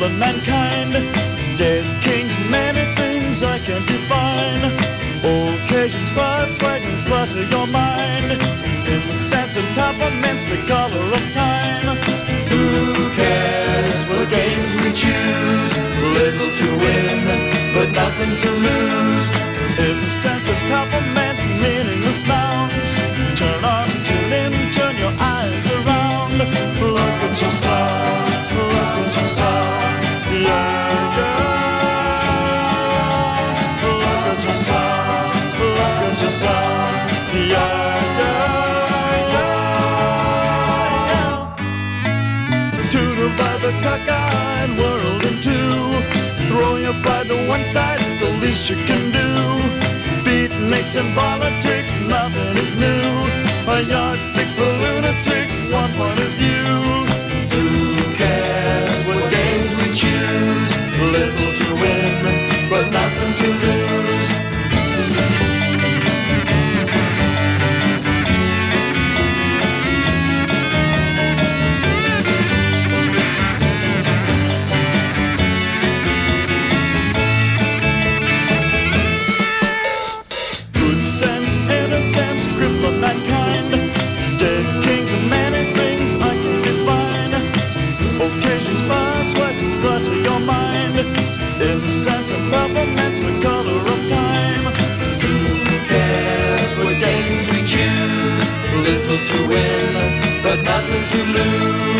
of mankind. Dead kings, many things I can't define. Occasions, persuasions, clutter your mind. In the sense of peppermints, the color of time. Who cares what games we choose? Little to win, but nothing to lose. In the sense of peppermints, meaningless nouns. Turn on, tune in, turn your eyes around. Look at yourself, look at yourself. Yeah, yeah. Look at yourself, look at yourself. Yeah, yeah. Tutor by the cockeyed world in two. Throw your pride to one side is the least you can do. Beatniks and politics, nothing is new. A yardstick for lunatics, one point of view. Who cares what games we choose? Little to win, but nothing to lose. In the sense of peppermints, the color of time. Who cares what games we choose? Little to win, but nothing to lose.